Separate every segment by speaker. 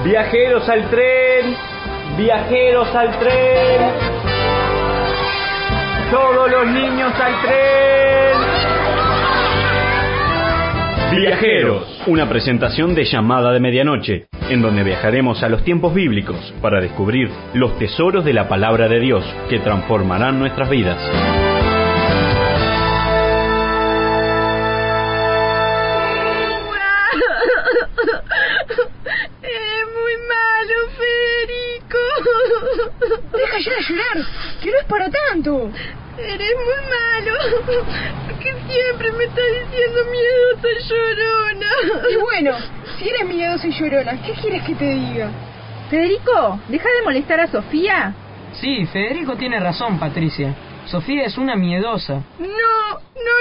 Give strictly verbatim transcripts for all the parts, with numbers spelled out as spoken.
Speaker 1: Viajeros al tren, viajeros al tren, todos los niños al tren. Viajeros, una presentación de Llamada de Medianoche, en donde viajaremos a los tiempos bíblicos para descubrir los tesoros de la palabra de Dios que transformarán nuestras vidas.
Speaker 2: Deja ya de llorar, que no es para tanto.
Speaker 3: Eres muy malo, porque siempre me estás diciendo miedosa y llorona.
Speaker 2: Y bueno, si eres miedosa y llorona, ¿qué quieres que te diga?
Speaker 4: Federico, deja de molestar a Sofía.
Speaker 5: Sí, Federico tiene razón, Patricia. Sofía es una miedosa.
Speaker 3: No, no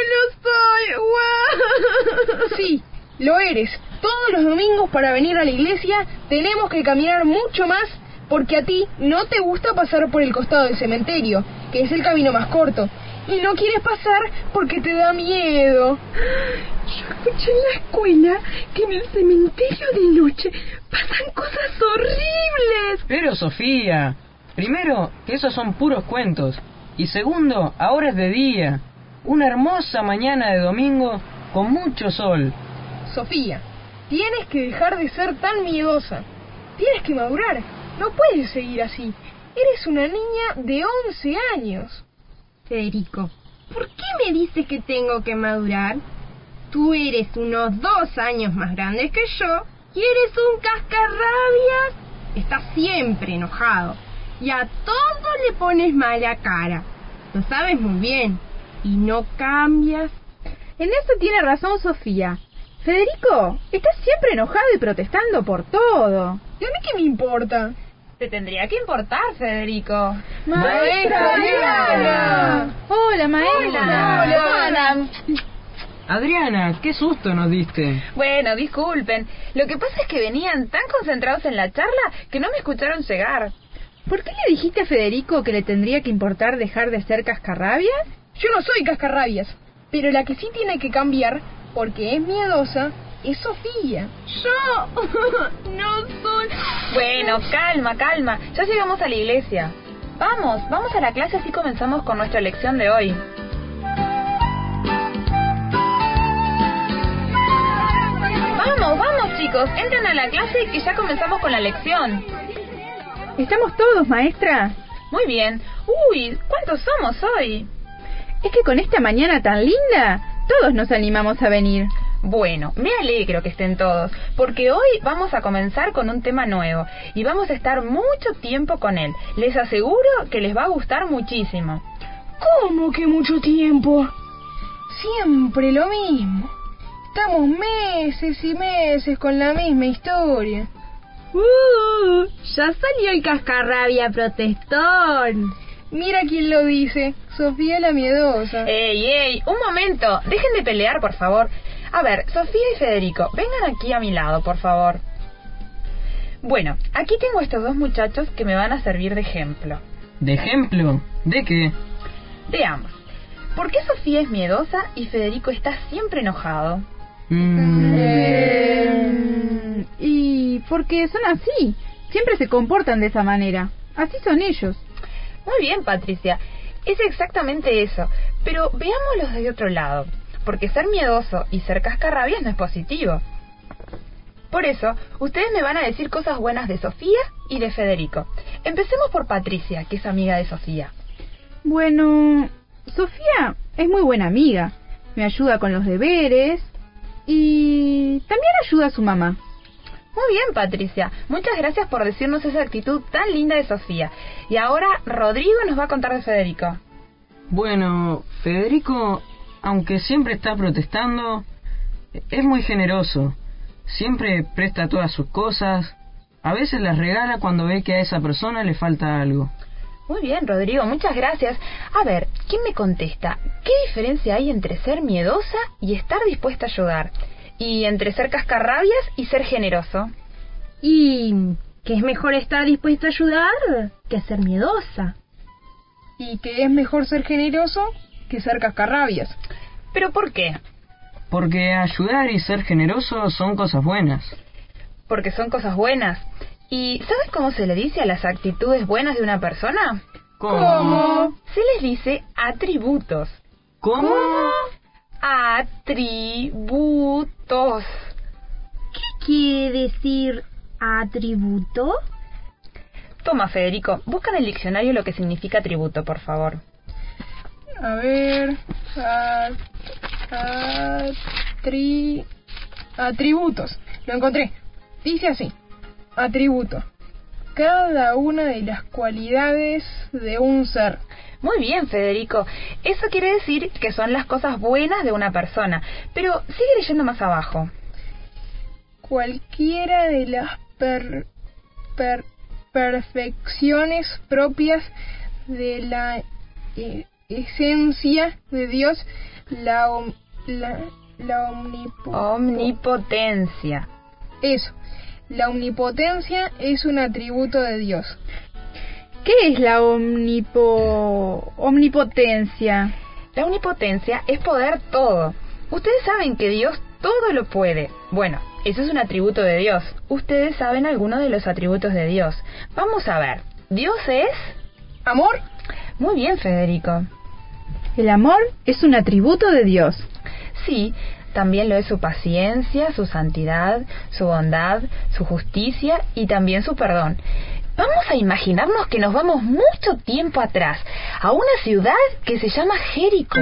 Speaker 3: lo soy. ¡Guau!
Speaker 2: Sí, lo eres. Todos los domingos para venir a la iglesia tenemos que caminar mucho más, porque a ti no te gusta pasar por el costado del cementerio, que es el camino más corto, y no quieres pasar porque te da miedo.
Speaker 3: Yo escuché en la escuela que en el cementerio de noche pasan cosas horribles.
Speaker 5: Pero Sofía, primero, que esos son puros cuentos, y segundo, ahora es de día, una hermosa mañana de domingo con mucho sol.
Speaker 2: Sofía, tienes que dejar de ser tan miedosa, tienes que madurar. No puedes seguir así. Eres una niña de once años.
Speaker 6: Federico, ¿por qué me dices que tengo que madurar? Tú eres unos dos años más grande que yo y eres un cascarrabias. Estás siempre enojado y a todo le pones mala cara. Lo sabes muy bien y no cambias.
Speaker 4: En eso tiene razón Sofía. Federico, estás siempre enojado y protestando por todo.
Speaker 2: ¿Y a mí qué me importa?
Speaker 7: Te tendría que importar, Federico.
Speaker 2: ¡Maestra Adriana!
Speaker 4: Hola, maestra.
Speaker 7: Hola.
Speaker 2: Hola.
Speaker 7: Hola.
Speaker 5: Adriana, qué susto nos diste.
Speaker 7: Bueno, disculpen. Lo que pasa es que venían tan concentrados en la charla que no me escucharon llegar.
Speaker 4: ¿Por qué le dijiste a Federico que le tendría que importar dejar de ser cascarrabias?
Speaker 2: Yo no soy cascarrabias, pero la que sí tiene que cambiar, porque es miedosa, es Sofía.
Speaker 3: Yo no soy...
Speaker 7: Bueno, calma, calma. Ya llegamos a la iglesia. Vamos, vamos a la clase, así comenzamos con nuestra lección de hoy. Vamos, vamos chicos, entren a la clase que ya comenzamos con la lección.
Speaker 4: ¿Estamos todos, maestra?
Speaker 7: Muy bien. Uy, ¿cuántos somos hoy?
Speaker 4: Es que con esta mañana tan linda, todos nos animamos a venir.
Speaker 7: Bueno, me alegro que estén todos, porque hoy vamos a comenzar con un tema nuevo y vamos a estar mucho tiempo con él. Les aseguro que les va a gustar muchísimo.
Speaker 2: ¿Cómo que mucho tiempo? Siempre lo mismo. Estamos meses y meses con la misma historia.
Speaker 6: ¡Uh! Ya salió el cascarrabia protestón.
Speaker 2: Mira quién lo dice, Sofía la miedosa.
Speaker 7: ¡Ey, ey! Un momento, dejen de pelear, por favor. A ver, Sofía y Federico, vengan aquí a mi lado, por favor. Bueno, aquí tengo a estos dos muchachos que me van a servir de ejemplo.
Speaker 5: ¿De ejemplo? ¿De qué?
Speaker 7: Veamos. ¿Por qué Sofía es miedosa y Federico está siempre enojado?
Speaker 5: Mm.
Speaker 4: Eh, y porque son así. Siempre se comportan de esa manera. Así son ellos.
Speaker 7: Muy bien, Patricia. Es exactamente eso. Pero veámoslo desde otro lado. Porque ser miedoso y ser cascarrabias no es positivo. Por eso, ustedes me van a decir cosas buenas de Sofía y de Federico. Empecemos por Patricia, que es amiga de Sofía.
Speaker 4: Bueno, Sofía es muy buena amiga. Me ayuda con los deberes y también ayuda a su mamá.
Speaker 7: Muy bien, Patricia. Muchas gracias por decirnos esa actitud tan linda de Sofía. Y ahora Rodrigo nos va a contar de Federico.
Speaker 5: Bueno, Federico, aunque siempre está protestando, es muy generoso. Siempre presta todas sus cosas. A veces las regala cuando ve que a esa persona le falta algo.
Speaker 7: Muy bien, Rodrigo, muchas gracias. A ver, ¿quién me contesta? ¿Qué diferencia hay entre ser miedosa y estar dispuesta a ayudar? Y entre ser cascarrabias y ser generoso.
Speaker 6: ¿Y que es mejor estar dispuesta a ayudar que ser miedosa?
Speaker 2: ¿Y que es mejor ser generoso que ser cascarrabias?
Speaker 7: ¿Pero por qué?
Speaker 5: Porque ayudar y ser generoso son cosas buenas.
Speaker 7: Porque son cosas buenas. ¿Y sabes cómo se le dice a las actitudes buenas de una persona?
Speaker 5: ¿Cómo?
Speaker 7: Se les dice atributos.
Speaker 5: ¿Cómo?
Speaker 7: Atributos.
Speaker 6: ¿Qué quiere decir atributo?
Speaker 7: Toma, Federico, busca en el diccionario lo que significa atributo, por favor.
Speaker 2: A ver... a- atri- atributos. Lo encontré. Dice así. Atributo. Cada una de las cualidades de un ser.
Speaker 7: Muy bien, Federico. Eso quiere decir que son las cosas buenas de una persona. Pero sigue leyendo más abajo.
Speaker 2: Cualquiera de las per- per- perfecciones propias de la eh, esencia de Dios, la, om- la, la omnipo-
Speaker 7: Omnipotencia.
Speaker 2: Eso. La omnipotencia es un atributo de Dios.
Speaker 4: ¿Qué es la omnipo... omnipotencia?
Speaker 7: La omnipotencia es poder todo. Ustedes saben que Dios todo lo puede. Bueno, eso es un atributo de Dios. Ustedes saben algunos de los atributos de Dios. Vamos a ver. ¿Dios es?
Speaker 2: ¿Amor?
Speaker 7: Muy bien, Federico.
Speaker 4: El amor es un atributo de Dios.
Speaker 7: Sí, también lo es su paciencia, su santidad, su bondad, su justicia y también su perdón. Vamos a imaginarnos que nos vamos mucho tiempo atrás, a una ciudad que se llama Jericó.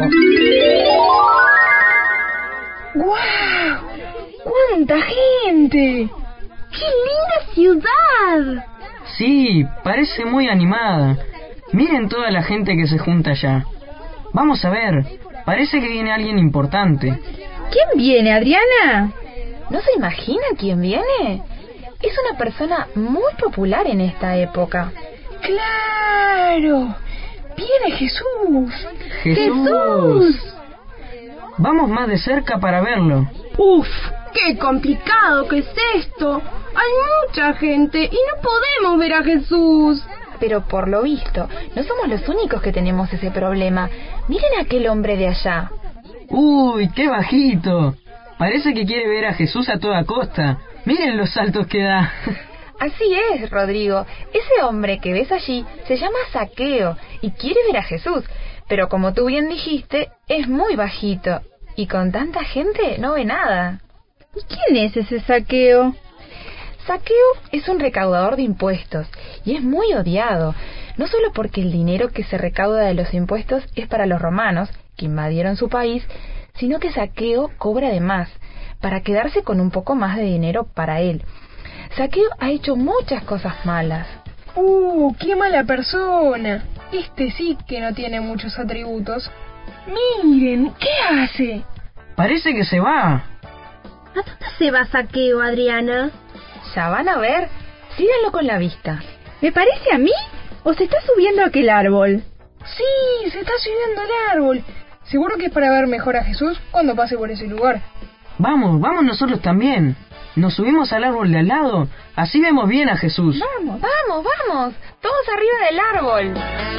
Speaker 2: ¡Guau! ¡Cuánta gente!
Speaker 6: ¡Qué linda ciudad!
Speaker 5: Sí, parece muy animada. Miren toda la gente que se junta allá. Vamos a ver, parece que viene alguien importante.
Speaker 4: ¿Quién viene, Adriana?
Speaker 7: ¿No se imagina quién viene? Es una persona muy popular en esta época.
Speaker 2: ¡Claro! ¡Viene Jesús!
Speaker 5: ¡Jesús! Vamos más de cerca para verlo.
Speaker 6: ¡Uf! ¡Qué complicado que es esto! Hay mucha gente y no podemos ver a Jesús.
Speaker 7: Pero por lo visto, no somos los únicos que tenemos ese problema. Miren a aquel hombre de allá.
Speaker 5: ¡Uy, qué bajito! Parece que quiere ver a Jesús a toda costa. Miren los saltos que da.
Speaker 7: Así es, Rodrigo. Ese hombre que ves allí se llama Zaqueo y quiere ver a Jesús. Pero como tú bien dijiste, es muy bajito. Y con tanta gente no ve nada.
Speaker 4: ¿Y quién es ese Zaqueo?
Speaker 7: Zaqueo es un recaudador de impuestos y es muy odiado, no solo porque el dinero que se recauda de los impuestos es para los romanos, que invadieron su país, sino que Zaqueo cobra de más, para quedarse con un poco más de dinero para él. Zaqueo ha hecho muchas cosas malas.
Speaker 2: ¡Uh, qué mala persona! Este sí que no tiene muchos atributos. ¡Miren! ¿Qué hace?
Speaker 5: Parece que se va.
Speaker 6: ¿A dónde se va Zaqueo, Adriana?
Speaker 7: Ya van a ver, síganlo con la vista.
Speaker 4: ¿Me parece a mí? ¿O se está subiendo a aquel árbol?
Speaker 2: ¡Sí! ¡Se está subiendo al árbol! Seguro que es para ver mejor a Jesús cuando pase por ese lugar.
Speaker 5: Vamos, vamos nosotros también. Nos subimos al árbol de al lado, así vemos bien a Jesús.
Speaker 7: Vamos, vamos, vamos, todos arriba del árbol.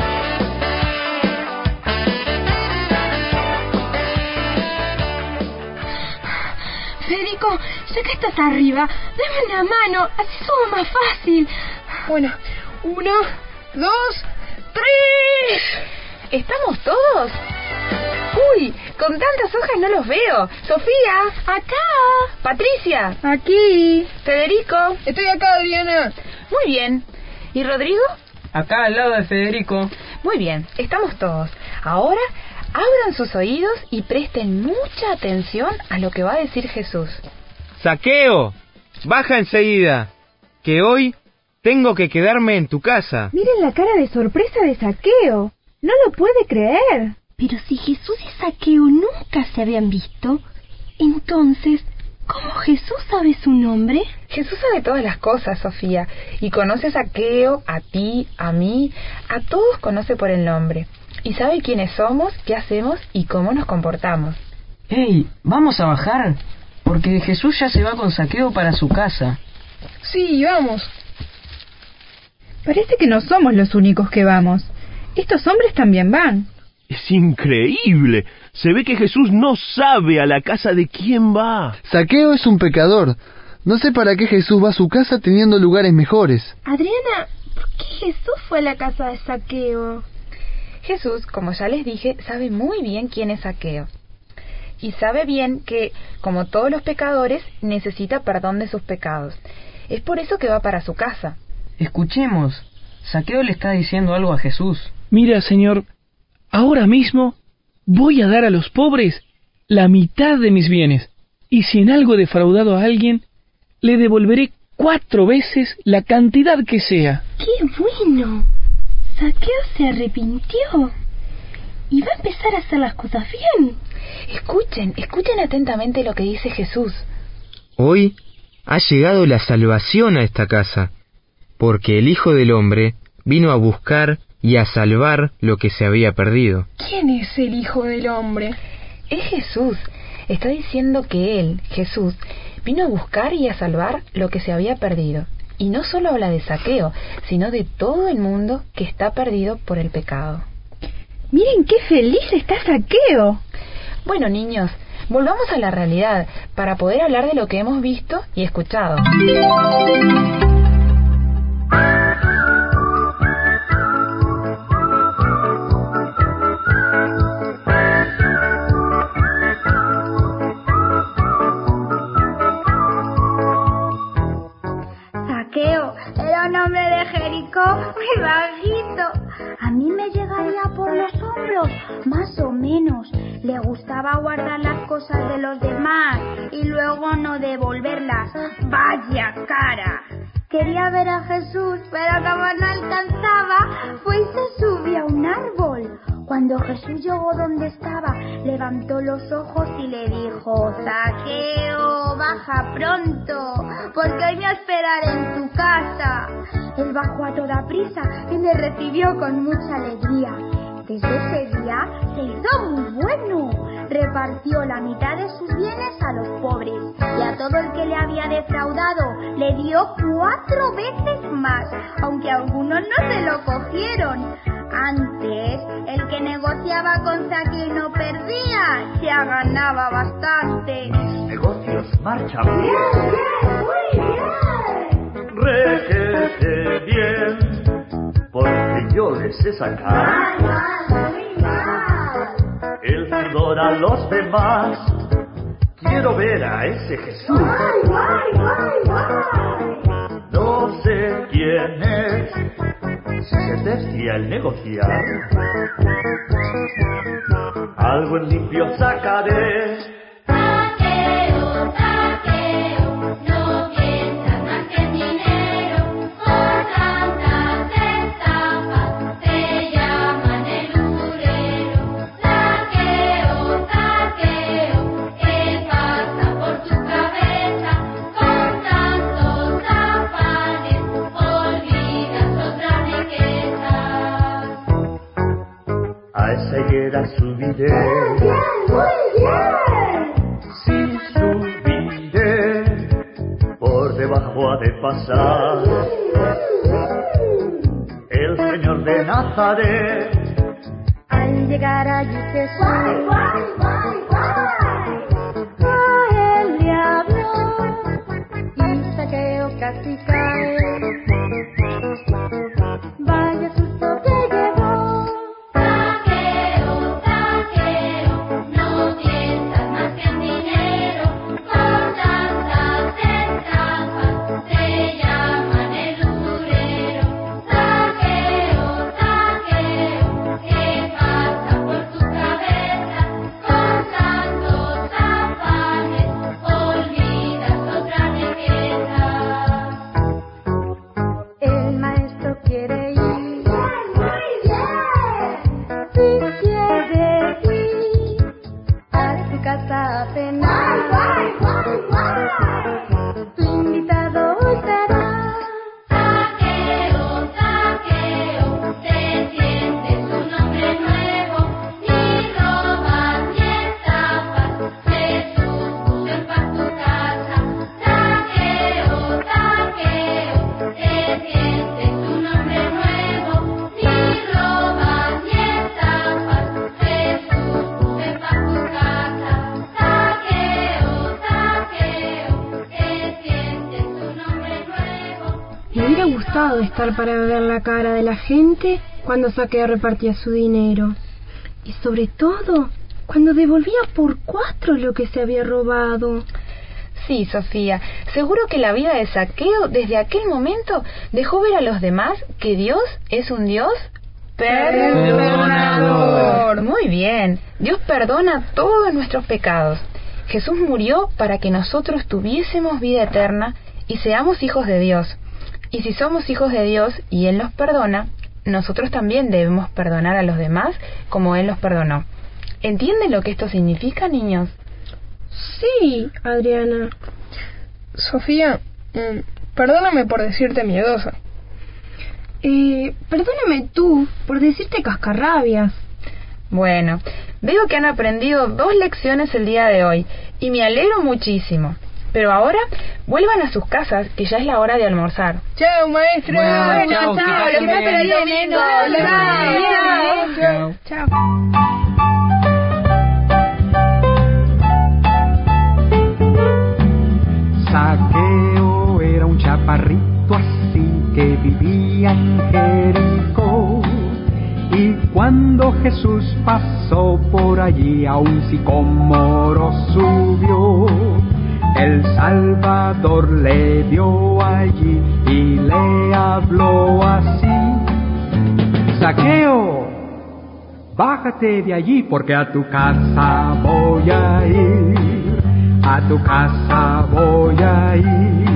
Speaker 6: Federico, ya que estás arriba, dame una mano, así subo más fácil.
Speaker 2: Bueno, uno, dos, tres.
Speaker 7: ¿Estamos todos? Uy, con tantas hojas no los veo. Sofía, acá. Patricia,
Speaker 4: Aquí.
Speaker 7: Federico.
Speaker 2: Estoy acá, Adriana.
Speaker 7: Muy bien. ¿Y Rodrigo?
Speaker 5: Acá al lado de Federico.
Speaker 7: Muy bien, estamos todos. Ahora, abran sus oídos y presten mucha atención a lo que va a decir Jesús.
Speaker 8: Zaqueo, baja enseguida, que hoy tengo que quedarme en tu casa.
Speaker 4: Miren la cara de sorpresa de Zaqueo. No lo puede creer.
Speaker 6: Pero si Jesús y Zaqueo nunca se habían visto, entonces, ¿cómo Jesús sabe su nombre?
Speaker 7: Jesús sabe todas las cosas, Sofía, y conoce a Zaqueo, a ti, a mí, a todos conoce por el nombre. Y sabe quiénes somos, qué hacemos y cómo nos comportamos.
Speaker 5: ¡Ey! Vamos a bajar, porque Jesús ya se va con Zaqueo para su casa.
Speaker 2: Sí, vamos.
Speaker 4: Parece que no somos los únicos que vamos. Estos hombres también van.
Speaker 9: Es increíble. Se ve que Jesús no sabe a la casa de quién va.
Speaker 10: Zaqueo es un pecador. No sé para qué Jesús va a su casa teniendo lugares mejores.
Speaker 6: Adriana, ¿por qué Jesús fue a la casa de Zaqueo?
Speaker 7: Jesús, como ya les dije, sabe muy bien quién es Zaqueo. Y sabe bien que, como todos los pecadores, necesita perdón de sus pecados. Es por eso que va para su casa.
Speaker 5: Escuchemos. Zaqueo le está diciendo algo a Jesús.
Speaker 11: Mira, Señor, ahora mismo voy a dar a los pobres la mitad de mis bienes, y si en algo he defraudado a alguien, le devolveré cuatro veces la cantidad que sea.
Speaker 3: ¡Qué bueno! Zaqueo se arrepintió y va a empezar a hacer las cosas bien.
Speaker 7: Escuchen, escuchen atentamente lo que dice Jesús.
Speaker 8: Hoy ha llegado la salvación a esta casa, porque el Hijo del Hombre vino a buscar y a salvar lo que se había perdido.
Speaker 2: ¿Quién es el Hijo del Hombre?
Speaker 7: Es Jesús. Está diciendo que Él, Jesús, vino a buscar y a salvar lo que se había perdido. Y no solo habla de Zaqueo, sino de todo el mundo que está perdido por el pecado.
Speaker 4: Miren qué feliz está Zaqueo.
Speaker 7: Bueno, niños, volvamos a la realidad para poder hablar de lo que hemos visto y escuchado.
Speaker 12: Zaqueo era un hombre de Jericó muy bajito. A mí me llegaría por los hombros, más o menos. Le gustaba guardar las cosas de los demás y luego no devolverlas. ¡Vaya cara! Quería ver a Jesús, pero como no alcanzaba, fue y se subió a un árbol. Cuando Jesús llegó donde estaba, levantó los ojos y le dijo: Zaqueo, baja pronto, porque hoy me esperaré en tu casa. Él bajó a toda prisa y me recibió con mucha alegría. Desde ese día se hizo muy bueno. Repartió la mitad de sus bienes a los pobres y a todo el que le había defraudado le dio cuatro veces más, aunque algunos no se lo cogieron. Antes, el que negociaba con Zaqueo y no perdía, ya ganaba bastante.
Speaker 13: Mis negocios marchan bien.
Speaker 12: Bien, bien, muy bien.
Speaker 13: Requete bien, porque yo les sé sacar
Speaker 12: Mal, mal, muy mal.
Speaker 13: el sudor a los demás. Quiero ver a ese Jesús.
Speaker 12: Guay, guay, guay, guay.
Speaker 13: No sé quién es, si se desvía el negociar. Algo en limpio sacaré.
Speaker 12: Zaqueo, Zaqueo, no piensas más que en dinero. Por tantas estafas te llaman el usurero. Zaqueo, Zaqueo, ¿qué pasa por tu cabeza? Con tantos afanes olvidas otras riquezas.
Speaker 13: A esa higuera subiré.
Speaker 12: Muy bien, muy bien.
Speaker 13: Sí, subiré. Por debajo ha de pasar el Señor de Nazaret.
Speaker 12: Al llegar allí Jesús, guay, guay, guay, guay. A él le habló y Zaqueo casi cae. Vaya susto que llevó. Zaqueo, Zaqueo, no piensas más que en dinero. Por tantas estafas te llaman el usurero. Zaqueo, Zaqueo, ¿qué pasa por tu cabeza? Con tantos afanes olvidas otras riquezas.
Speaker 6: Me hubiera gustado estar para ver la cara de la gente cuando Zaqueo repartía su dinero. Y sobre todo, cuando devolvía por cuatro lo que se había robado.
Speaker 7: Sí, Sofía, seguro que la vida de Zaqueo desde aquel momento dejó ver a los demás que Dios es un Dios perdonador. Muy bien, Dios perdona todos nuestros pecados. Jesús murió para que nosotros tuviésemos vida eterna y seamos hijos de Dios. Y si somos hijos de Dios y Él nos perdona, nosotros también debemos perdonar a los demás como Él los perdonó. ¿Entienden lo que esto significa, niños?
Speaker 2: Sí, Adriana. Sofía, eh, perdóname por decirte miedosa.
Speaker 6: Eh, perdóname tú por decirte cascarrabias.
Speaker 7: Bueno, veo que han aprendido dos lecciones el día de hoy y me alegro muchísimo. Pero ahora vuelvan a sus casas, que ya es la hora de almorzar.
Speaker 2: Chao, maestro.
Speaker 7: Bueno,
Speaker 2: bueno,
Speaker 7: chao,
Speaker 2: chao.
Speaker 7: que
Speaker 2: Los
Speaker 7: pasen
Speaker 2: veo el
Speaker 7: bien.
Speaker 2: domingo.
Speaker 7: Chao.
Speaker 2: Chao.
Speaker 14: Zaqueo era un chaparrito así que vivía en Jericó. Y cuando Jesús pasó por allí a un sicómoro subió. El Salvador le vio allí y le habló así: Zaqueo, bájate de allí porque a tu casa voy a ir, a tu casa voy a ir.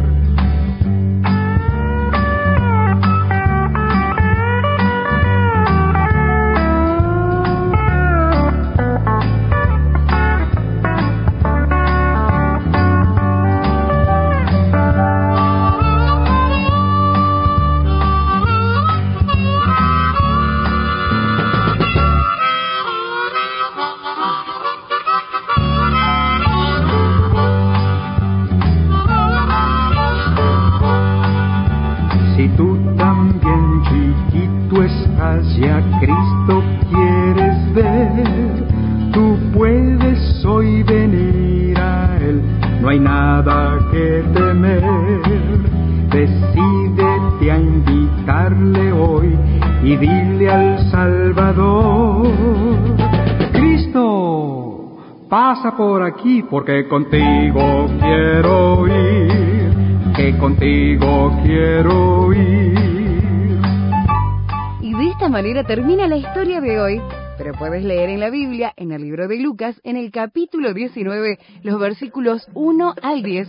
Speaker 14: Si a Cristo quieres ver, tú puedes hoy venir a Él, no hay nada que temer. Decídete a invitarle hoy y dile al Salvador: Cristo, pasa por aquí porque contigo quiero ir, que contigo quiero ir.
Speaker 15: De esta manera termina la historia de hoy, pero puedes leer en la Biblia, en el libro de Lucas, en el capítulo diecinueve, los versículos uno al diez.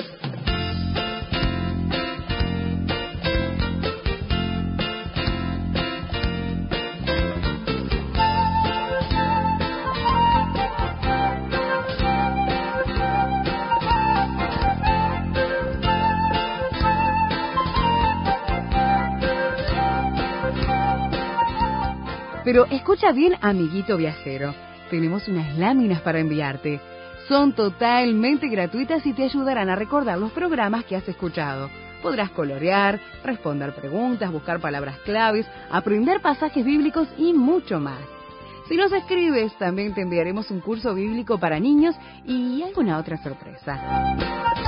Speaker 15: Pero escucha bien, amiguito viajero, tenemos unas láminas para enviarte. Son totalmente gratuitas y te ayudarán a recordar los programas que has escuchado. Podrás colorear, responder preguntas, buscar palabras claves, aprender pasajes bíblicos y mucho más. Si nos escribes, también te enviaremos un curso bíblico para niños y alguna otra sorpresa.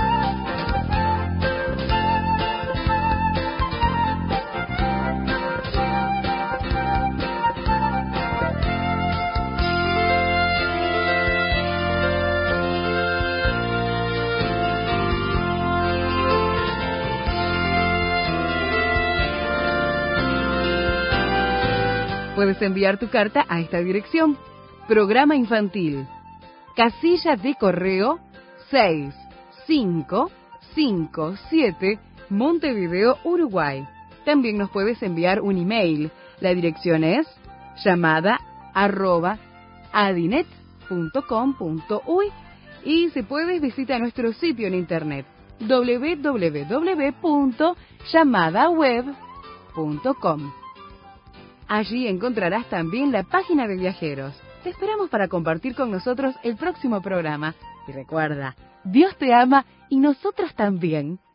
Speaker 15: Puedes enviar tu carta a esta dirección: Programa Infantil, Casilla de Correo seis cinco cinco siete, Montevideo, Uruguay. También nos puedes enviar un email. La dirección es llamada arroba adinet punto com punto uy y si puedes visita nuestro sitio en internet doble u doble u doble u punto llamada web punto com. Allí encontrarás también la página de viajeros. Te esperamos para compartir con nosotros el próximo programa. Y recuerda, Dios te ama y nosotros también.